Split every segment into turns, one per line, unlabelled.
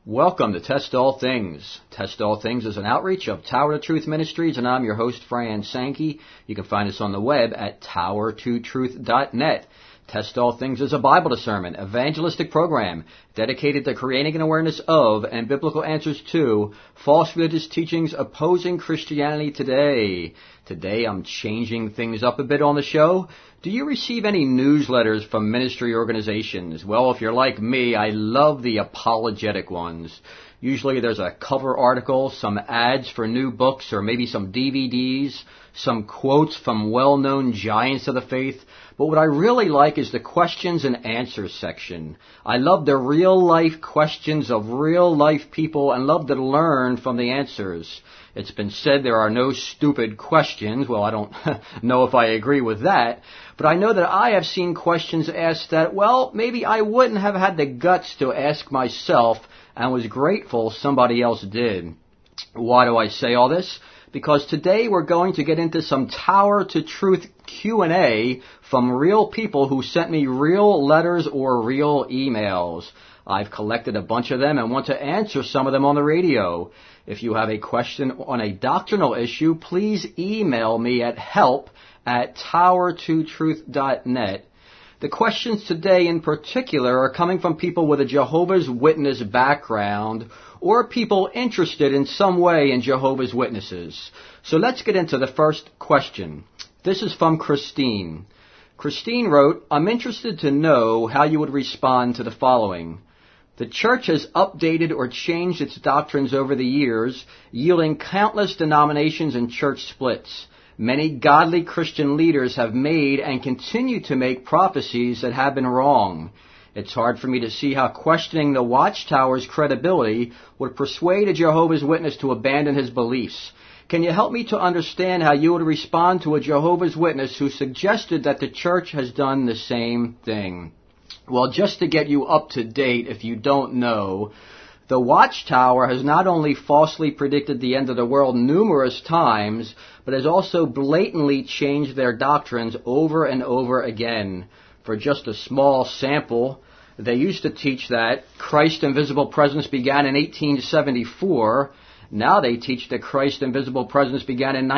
Welcome to Test All Things. Test All Things is an outreach of Tower to Truth Ministries, and I'm your host, Fran Sankey. You can find us on the web at tower2truth.net. Test All Things is a Bible discernment, evangelistic program dedicated to creating an awareness of and biblical answers to false religious teachings opposing Christianity today. Today I'm changing things up a bit on the show. Do you receive any newsletters from ministry organizations? Well, if you're like me, I love the apologetic ones. Usually there's a cover article, some ads for new books, or maybe some DVDs, some quotes from well-known giants of the faith. But what I really like is the questions and answers section. I love the real-life questions of real-life people and love to learn from the answers. It's been said there are no stupid questions. Well, I don't know if I agree with that. But I know that I have seen questions asked that, well, maybe I wouldn't have had the guts to ask myself and was grateful somebody else did. Why do I say all this? Because today we're going to get into some Tower to Truth Q&A from real people who sent me real letters or real emails. I've collected a bunch of them and want to answer some of them on the radio. If you have a question on a doctrinal issue, please email me at help@tower2truth.net. The questions today in particular are coming from people with a Jehovah's Witness background or people interested in some way in Jehovah's Witnesses. So let's get into the first question. This is from Christine. Christine wrote, I'm interested to know how you would respond to the following. The church has updated or changed its doctrines over the years, yielding countless denominations and church splits. Many godly Christian leaders have made and continue to make prophecies that have been wrong. It's hard for me to see how questioning the Watchtower's credibility would persuade a Jehovah's Witness to abandon his beliefs. Can you help me to understand how you would respond to a Jehovah's Witness who suggested that the church has done the same thing? Well, just to get you up to date, if you don't know, the Watchtower has not only falsely predicted the end of the world numerous times, but has also blatantly changed their doctrines over and over again. For just a small sample, they used to teach that Christ's invisible presence began in 1874. Now they teach that Christ's invisible presence began in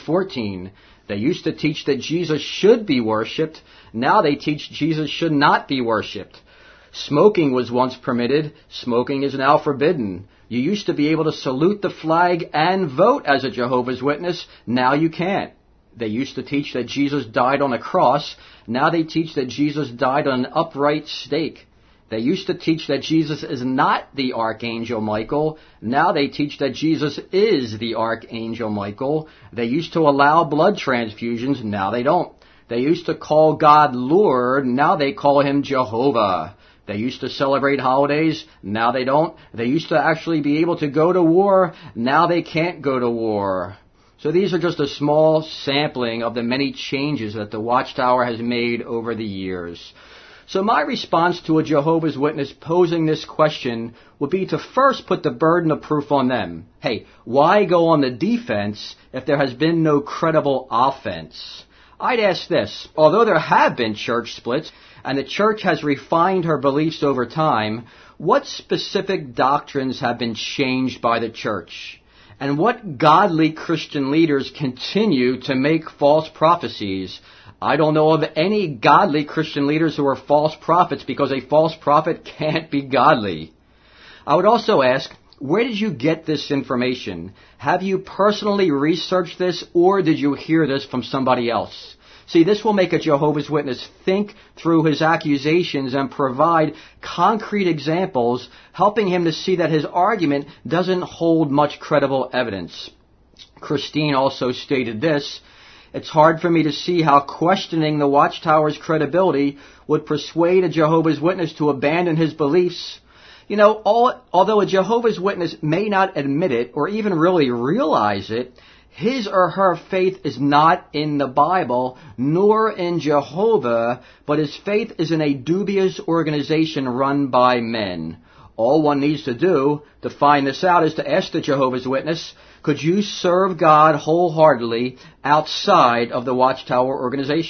1914. They used to teach that Jesus should be worshipped. Now they teach Jesus should not be worshipped. Smoking was once permitted. Smoking is now forbidden. You used to be able to salute the flag and vote as a Jehovah's Witness. Now you can't. They used to teach that Jesus died on a cross. Now they teach that Jesus died on an upright stake. They used to teach that Jesus is not the Archangel Michael. Now they teach that Jesus is the Archangel Michael. They used to allow blood transfusions. Now they don't. They used to call God Lord. Now they call him Jehovah. They used to celebrate holidays. Now they don't. They used to actually be able to go to war. Now they can't go to war. So these are just a small sampling of the many changes that the Watchtower has made over the years. So my response to a Jehovah's Witness posing this question would be to first put the burden of proof on them. Hey, why go on the defense if there has been no credible offense? I'd ask this. Although there have been church splits and the church has refined her beliefs over time, what specific doctrines have been changed by the church? And what godly Christian leaders continue to make false prophecies? I don't know of any godly Christian leaders who are false prophets because a false prophet can't be godly. I would also ask, where did you get this information? Have you personally researched this or did you hear this from somebody else? See, this will make a Jehovah's Witness think through his accusations and provide concrete examples, helping him to see that his argument doesn't hold much credible evidence. Christine also stated this, it's hard for me to see how questioning the Watchtower's credibility would persuade a Jehovah's Witness to abandon his beliefs. You know, although a Jehovah's Witness may not admit it or even really realize it, his or her faith is not in the Bible, nor in Jehovah, but his faith is in a dubious organization run by men. All one needs to do to find this out is to ask the Jehovah's Witness, could you serve God wholeheartedly outside of the Watchtower organization?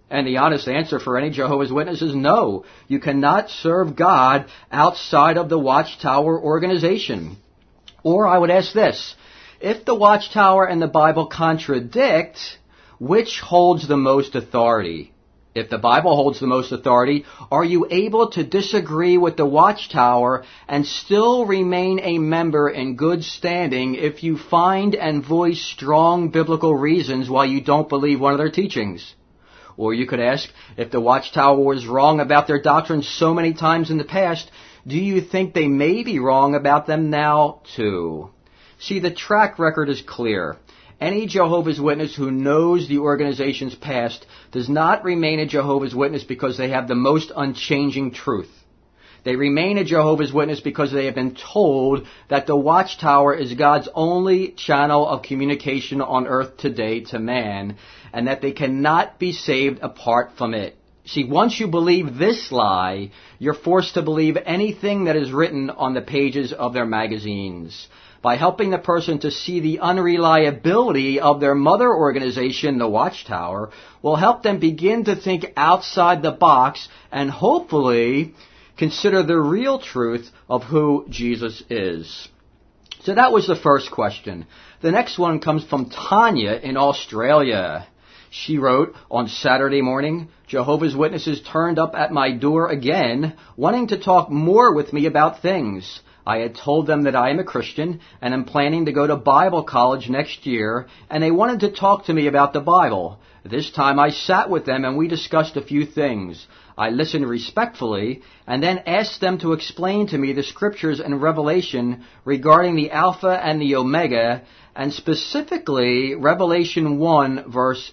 And the honest answer for any Jehovah's Witness is no. You cannot serve God outside of the Watchtower organization. Or I would ask this, if the Watchtower and the Bible contradict, which holds the most authority? If the Bible holds the most authority, are you able to disagree with the Watchtower and still remain a member in good standing if you find and voice strong biblical reasons why you don't believe one of their teachings? Or you could ask, if the Watchtower was wrong about their doctrines so many times in the past, do you think they may be wrong about them now too? See, the track record is clear. Any Jehovah's Witness who knows the organization's past does not remain a Jehovah's Witness because they have the most unchanging truth. They remain a Jehovah's Witness because they have been told that the Watchtower is God's only channel of communication on earth today to man, and that they cannot be saved apart from it. See, once you believe this lie, you're forced to believe anything that is written on the pages of their magazines. By helping the person to see the unreliability of their mother organization, the Watchtower, will help them begin to think outside the box and hopefully consider the real truth of who Jesus is. So that was the first question. The next one comes from Tanya in Australia. She wrote, on Saturday morning, Jehovah's Witnesses turned up at my door again, wanting to talk more with me about things. I had told them that I am a Christian and am planning to go to Bible college next year, and they wanted to talk to me about the Bible. This time I sat with them and we discussed a few things. I listened respectfully and then asked them to explain to me the scriptures and Revelation regarding the Alpha and the Omega, and specifically Revelation 1 verse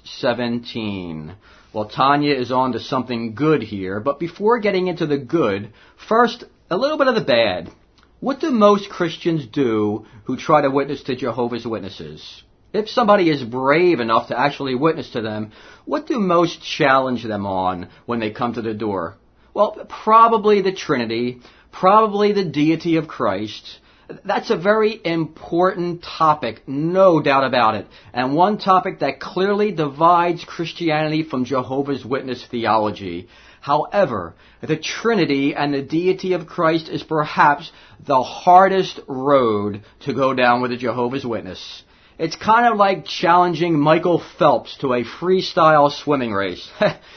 17. Well, Tanya is on to something good here, but before getting into the good, first, a little bit of the bad. What do most Christians do who try to witness to Jehovah's Witnesses? If somebody is brave enough to actually witness to them, what do most challenge them on when they come to the door? Well, probably the Trinity, probably the deity of Christ. That's a very important topic, no doubt about it, and one topic that clearly divides Christianity from Jehovah's Witness theology. However, the Trinity and the deity of Christ is perhaps the hardest road to go down with a Jehovah's Witness. It's kind of like challenging Michael Phelps to a freestyle swimming race.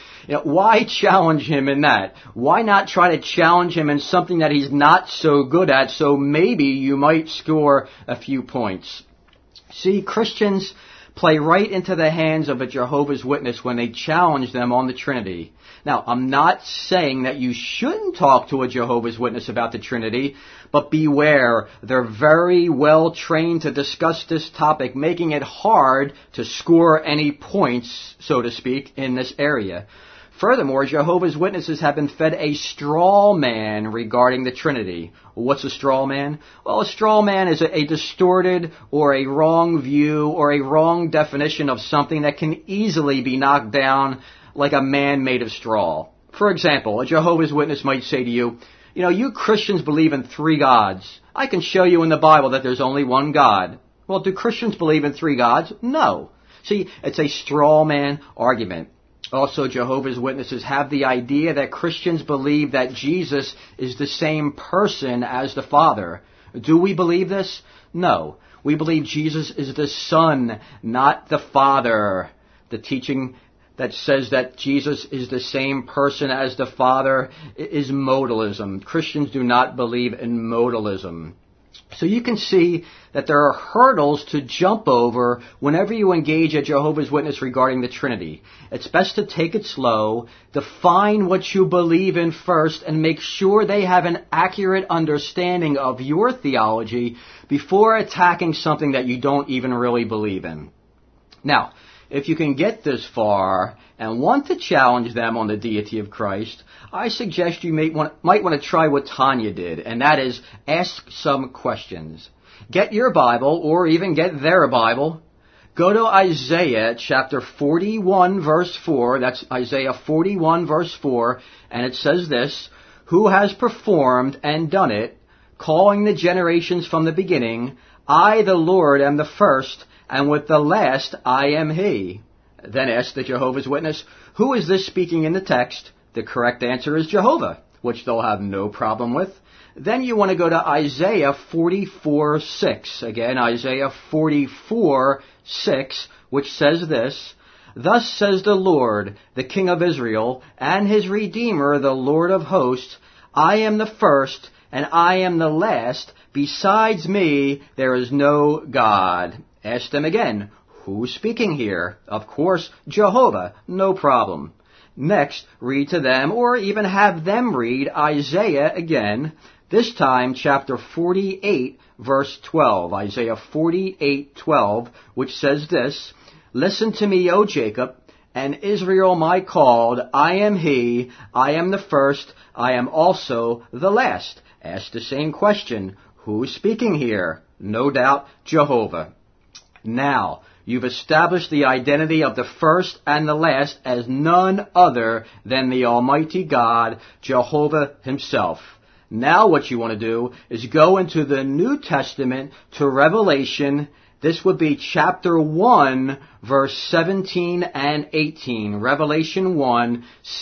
Why challenge him in that? Why not try to challenge him in something that he's not so good at, so maybe you might score a few points? See, Christians play right into the hands of a Jehovah's Witness when they challenge them on the Trinity. Now, I'm not saying that you shouldn't talk to a Jehovah's Witness about the Trinity, but beware, they're very well trained to discuss this topic, making it hard to score any points, so to speak, in this area. Furthermore, Jehovah's Witnesses have been fed a straw man regarding the Trinity. What's a straw man? Well, a straw man is a distorted or a wrong view or a wrong definition of something that can easily be knocked down like a man made of straw. For example, a Jehovah's Witness might say to you, you Christians believe in three gods. I can show you in the Bible that there's only one God. Well, do Christians believe in three gods? No. See, it's a straw man argument. Also, Jehovah's Witnesses have the idea that Christians believe that Jesus is the same person as the Father. Do we believe this? No. We believe Jesus is the Son, not the Father. The teaching that says that Jesus is the same person as the Father is modalism. Christians do not believe in modalism. So you can see that there are hurdles to jump over whenever you engage a Jehovah's Witness regarding the Trinity. It's best to take it slow, define what you believe in first, and make sure they have an accurate understanding of your theology before attacking something that you don't even really believe in. Now, if you can get this far and want to challenge them on the deity of Christ, I suggest you might want to try what Tanya did, and that is ask some questions. Get your Bible, or even get their Bible. Go to Isaiah chapter 41 verse 4. That's Isaiah 41 verse 4, and it says this, "Who has performed and done it, calling the generations from the beginning? I, the Lord, am the first, and with the last I am He." Then ask the Jehovah's Witness, who is this speaking in the text? The correct answer is Jehovah, which they'll have no problem with. Then you want to go to Isaiah 44:6. Again, Isaiah 44:6, which says this, Thus says the Lord, the King of Israel, and his Redeemer, the Lord of hosts, I am the first, and I am the last. Besides me, there is no God. Ask them again, who's speaking here? Of course, Jehovah, no problem. Next, read to them, or even have them read Isaiah again, this time chapter 48, verse 12. Isaiah 48:12, which says this, Listen to me, O Jacob, and Israel my called. I am he, I am the first, I am also the last. Ask the same question. Who's speaking here? No doubt, Jehovah. Now, you've established the identity of the first and the last as none other than the Almighty God, Jehovah himself. Now what you want to do is go into the New Testament to Revelation. This would be chapter 1, verse 17 and 18. Revelation 1,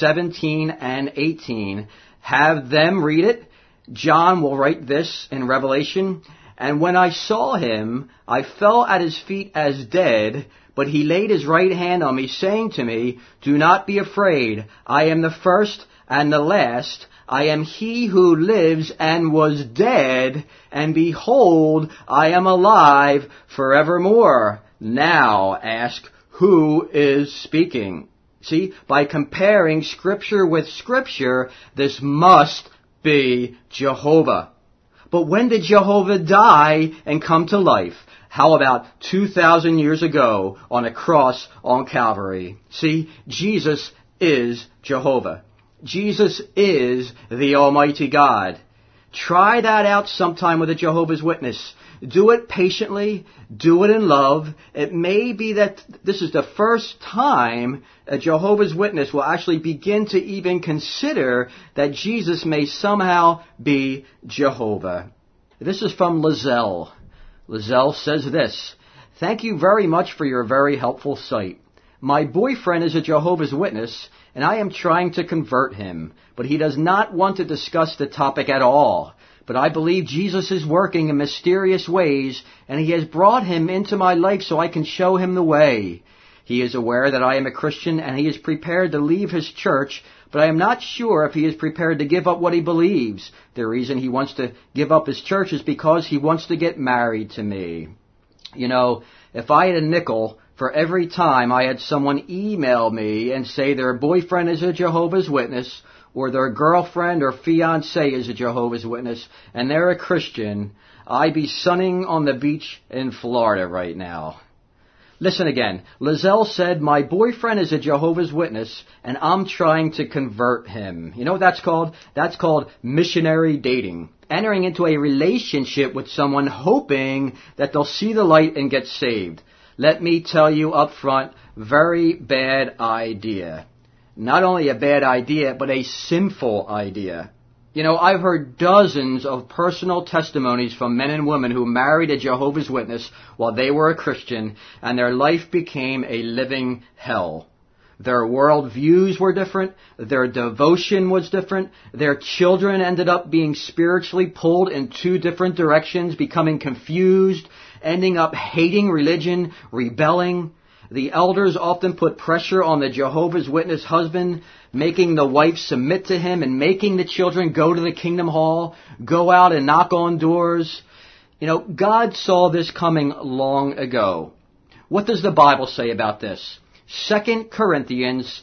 17 and 18. Have them read it. John will write this in Revelation. And when I saw him, I fell at his feet as dead, but he laid his right hand on me, saying to me, Do not be afraid. I am the first and the last. I am he who lives and was dead, and behold, I am alive forevermore. Now ask, who is speaking? See, by comparing Scripture with Scripture, this must be Jehovah. But when did Jehovah die and come to life? How about 2,000 years ago on a cross on Calvary? See, Jesus is Jehovah. Jesus is the Almighty God. Try that out sometime with a Jehovah's Witness. Do it patiently. Do it in love. It may be that this is the first time a Jehovah's Witness will actually begin to even consider that Jesus may somehow be Jehovah. This is from Lizelle. Lizelle says this, Thank you very much for your very helpful site. My boyfriend is a Jehovah's Witness, and I am trying to convert him, but he does not want to discuss the topic at all. But I believe Jesus is working in mysterious ways, and he has brought him into my life so I can show him the way. He is aware that I am a Christian, and he is prepared to leave his church, but I am not sure if he is prepared to give up what he believes. The reason he wants to give up his church is because he wants to get married to me. You know, if I had a nickel for every time I had someone email me and say their boyfriend is a Jehovah's Witness, or their girlfriend or fiancé is a Jehovah's Witness, and they're a Christian, I'd be sunning on the beach in Florida right now. Listen again. Lizelle said, my boyfriend is a Jehovah's Witness, and I'm trying to convert him. You know what that's called? That's called missionary dating. Entering into a relationship with someone hoping that they'll see the light and get saved. Let me tell you up front, very bad idea. Not only a bad idea, but a sinful idea. You know, I've heard dozens of personal testimonies from men and women who married a Jehovah's Witness while they were a Christian, and their life became a living hell. Their worldviews were different, their devotion was different, their children ended up being spiritually pulled in two different directions, becoming confused, ending up hating religion, rebelling. The elders often put pressure on the Jehovah's Witness husband, making the wife submit to him and making the children go to the Kingdom Hall, go out and knock on doors. You know, God saw this coming long ago. What does the Bible say about this? 2 Corinthians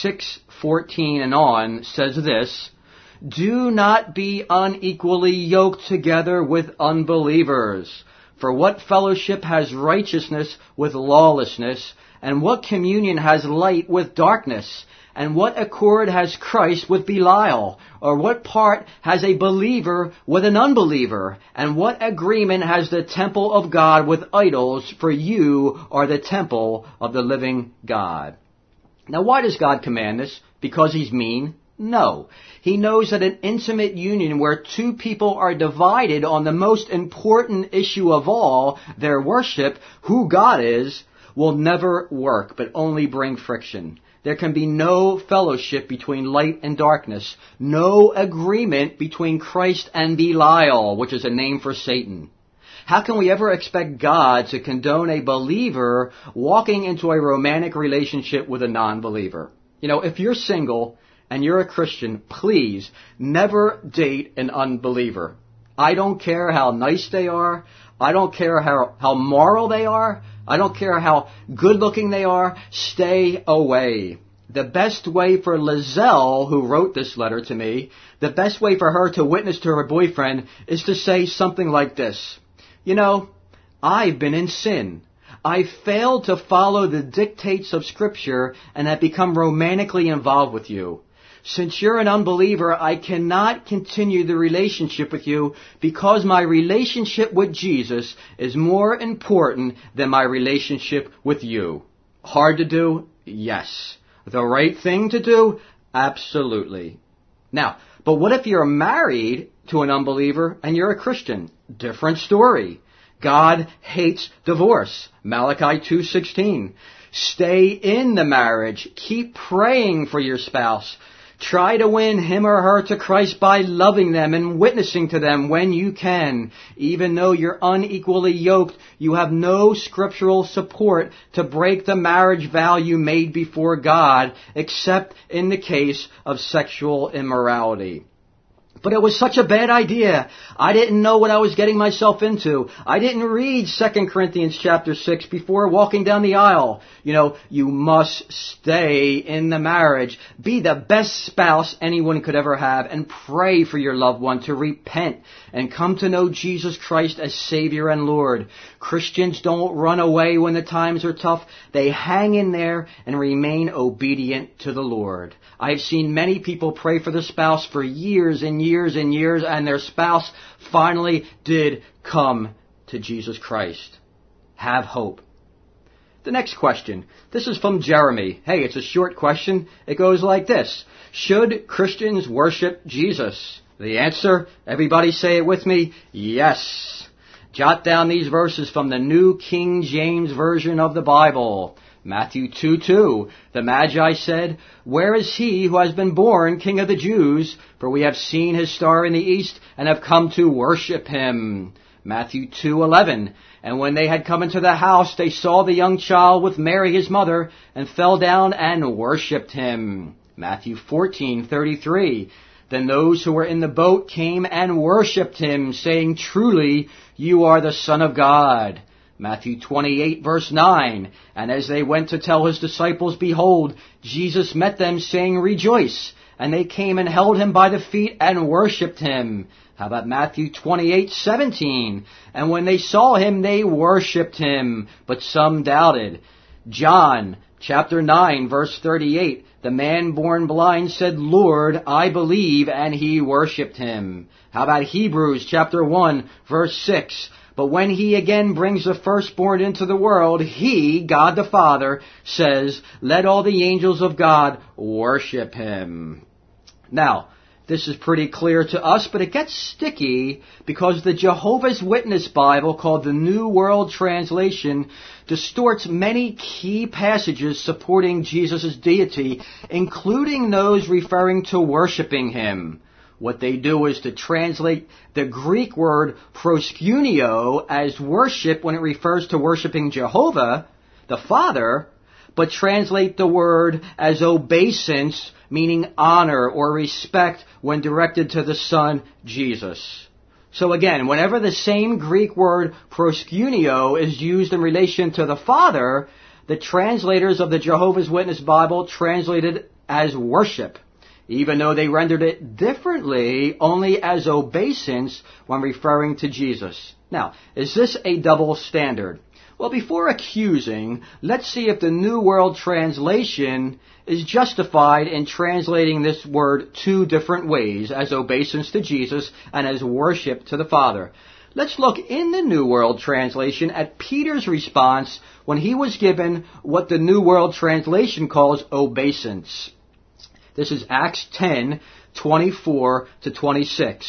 6:14 and on says this, Do not be unequally yoked together with unbelievers. For what fellowship has righteousness with lawlessness? And what communion has light with darkness? And what accord has Christ with Belial? Or what part has a believer with an unbeliever? And what agreement has the temple of God with idols? For you are the temple of the living God. Now why does God command this? Because he's mean? No. He knows that an intimate union where two people are divided on the most important issue of all, their worship, who God is, will never work, but only bring friction. There can be no fellowship between light and darkness, no agreement between Christ and Belial, which is a name for Satan. How can we ever expect God to condone a believer walking into a romantic relationship with a non-believer? If you're single and you're a Christian, please never date an unbeliever. I don't care how nice they are. I don't care how moral they are. I don't care how good looking they are. Stay away. The best way for Lizelle, who wrote this letter to me, the best way for her to witness to her boyfriend is to say something like this. I've been in sin. I failed to follow the dictates of Scripture and have become romantically involved with you. Since you're an unbeliever, I cannot continue the relationship with you because my relationship with Jesus is more important than my relationship with you. Hard to do? Yes. The right thing to do? Absolutely. Now, but what if you're married to an unbeliever and you're a Christian? Different story. God hates divorce. Malachi 2:16. Stay in the marriage. Keep praying for your spouse. Try to win him or her to Christ by loving them and witnessing to them when you can. Even though you're unequally yoked, you have no scriptural support to break the marriage vow you made before God, except in the case of sexual immorality. But it was such a bad idea. I didn't know what I was getting myself into. I didn't read 2 Corinthians chapter 6 before walking down the aisle. You must stay in the marriage. Be the best spouse anyone could ever have and pray for your loved one to repent and come to know Jesus Christ as Savior and Lord. Christians don't run away when the times are tough. They hang in there and remain obedient to the Lord. I've seen many people pray for the spouse for years and years and years, and their spouse finally did come to Jesus Christ. Have hope. The next question. This is from Jeremy. Hey, it's a short question. It goes like this. Should Christians worship Jesus? The answer, everybody say it with me, yes. Jot down these verses from the New King James Version of the Bible. Matthew 2:2, the Magi said, "Where is he who has been born King of the Jews? For we have seen his star in the east and have come to worship him." Matthew 2:11, and when they had come into the house, they saw the young child with Mary his mother and fell down and worshipped him. Matthew 14:33, then those who were in the boat came and worshipped him, saying, "Truly, you are the Son of God." Matthew 28, verse 9, and as they went to tell his disciples, behold, Jesus met them, saying, "Rejoice." And they came and held him by the feet and worshipped him. How about Matthew 28:17? And when they saw him, they worshipped him, but some doubted. John chapter 9, verse 38, the man born blind said, "Lord, I believe," and he worshipped him. How about Hebrews chapter 1, verse 6? But when he again brings the firstborn into the world, he, God the Father, says, "Let all the angels of God worship him." Now, this is pretty clear to us, but it gets sticky because the Jehovah's Witness Bible, called the New World Translation, distorts many key passages supporting Jesus' deity, including those referring to worshiping him. What they do is to translate the Greek word proskuneo as worship when it refers to worshiping Jehovah, the Father, but translate the word as obeisance, meaning honor or respect, when directed to the Son, Jesus. So again, whenever the same Greek word proskuneo is used in relation to the Father, the translators of the Jehovah's Witness Bible translate it as worship, even though they rendered it differently only as obeisance when referring to Jesus. Now, is this a double standard? Well, before accusing, let's see if the New World Translation is justified in translating this word two different ways, as obeisance to Jesus and as worship to the Father. Let's look in the New World Translation at Peter's response when he was given what the New World Translation calls obeisance. This is Acts 10, 24 to 26.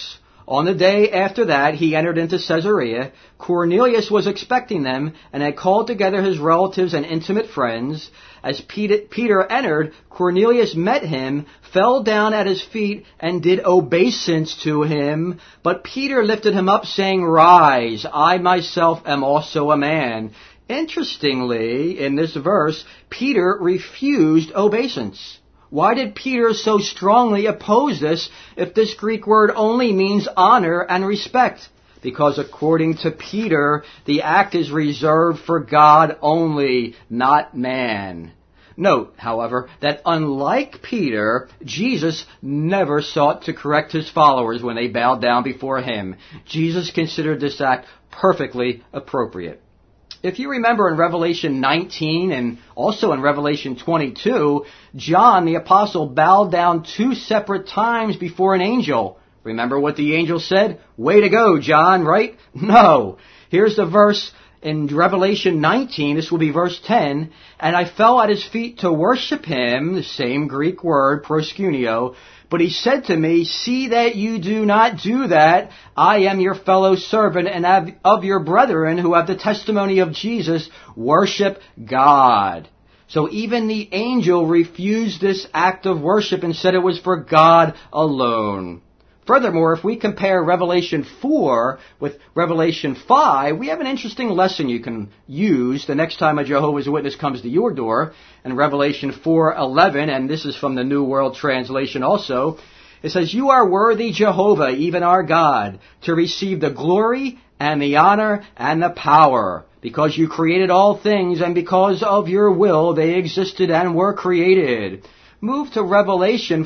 On the day after that, he entered into Caesarea. Cornelius was expecting them and had called together his relatives and intimate friends. As Peter entered, Cornelius met him, fell down at his feet, and did obeisance to him. But Peter lifted him up, saying, "Rise, I myself am also a man." Interestingly, in this verse, Peter refused obeisance. Why did Peter so strongly oppose this if this Greek word only means honor and respect? Because according to Peter, the act is reserved for God only, not man. Note, however, that unlike Peter, Jesus never sought to correct his followers when they bowed down before him. Jesus considered this act perfectly appropriate. If you remember in Revelation 19 and also in Revelation 22, John the apostle bowed down 2 separate times before an angel. Remember what the angel said? "Way to go, John," right? No. Here's the verse in Revelation 19, this will be verse 10, "And I fell at his feet to worship him," the same Greek word, proskuneo, "but he said to me, 'See that you do not do that. I am your fellow servant and of your brethren who have the testimony of Jesus. Worship God.'" So even the angel refused this act of worship and said it was for God alone. Furthermore, if we compare Revelation 4 with Revelation 5, we have an interesting lesson you can use the next time a Jehovah's Witness comes to your door. In Revelation 4:11, and this is from the New World Translation also, it says, "You are worthy, Jehovah, even our God, to receive the glory and the honor and the power, because you created all things, and because of your will they existed and were created." Move to Revelation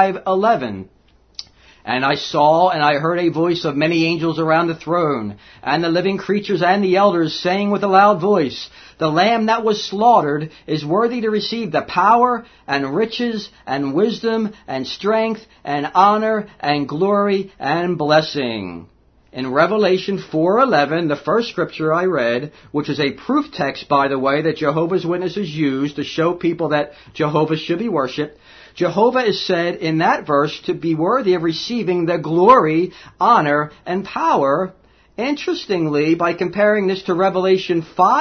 5:11. "And I saw and I heard a voice of many angels around the throne, and the living creatures and the elders, saying with a loud voice, 'The Lamb that was slaughtered is worthy to receive the power and riches and wisdom and strength and honor and glory and blessing.'" In Revelation 4:11, the first scripture I read, which is a proof text, by the way, that Jehovah's Witnesses use to show people that Jehovah should be worshipped, Jehovah is said in that verse to be worthy of receiving the glory, honor, and power. Interestingly, by comparing this to Revelation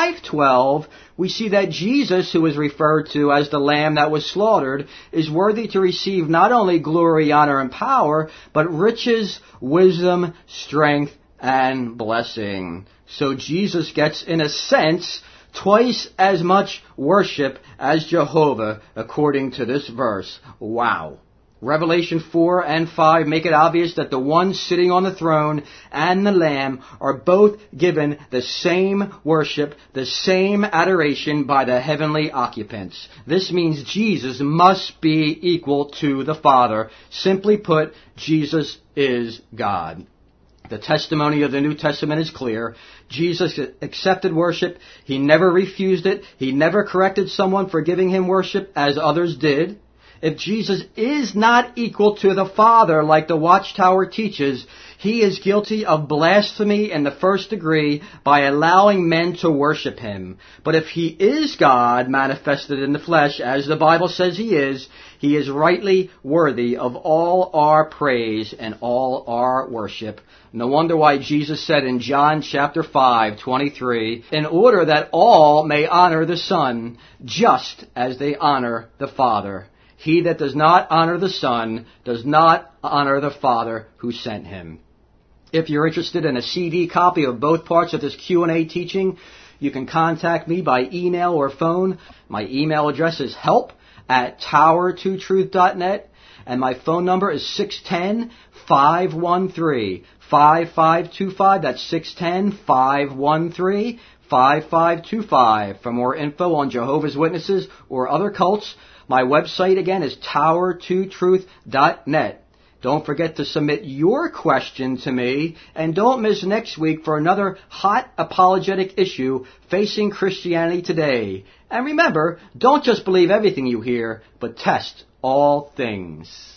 5:12, we see that Jesus, who is referred to as the Lamb that was slaughtered, is worthy to receive not only glory, honor, and power, but riches, wisdom, strength, and blessing. So Jesus gets, in a sense, twice as much worship as Jehovah, according to this verse. Wow. Revelation 4 and 5 make it obvious that the one sitting on the throne and the Lamb are both given the same worship, the same adoration by the heavenly occupants. This means Jesus must be equal to the Father. Simply put, Jesus is God. The testimony of the New Testament is clear. Jesus accepted worship. He never refused it. He never corrected someone for giving him worship as others did. If Jesus is not equal to the Father like the Watchtower teaches, he is guilty of blasphemy in the first degree by allowing men to worship him. But if he is God manifested in the flesh, as the Bible says he is rightly worthy of all our praise and all our worship. No wonder why Jesus said in John chapter 5:23, "In order that all may honor the Son, just as they honor the Father. He that does not honor the Son does not honor the Father who sent him." If you're interested in a CD copy of both parts of this Q&A teaching, you can contact me by email or phone. My email address is help@tower2truth.net, and my phone number is 610-513-5525. That's 610-513-5525. For more info on Jehovah's Witnesses or other cults, my website again is tower2truth.net. Don't forget to submit your question to me, and don't miss next week for another hot apologetic issue facing Christianity today. And remember, don't just believe everything you hear, but test all things.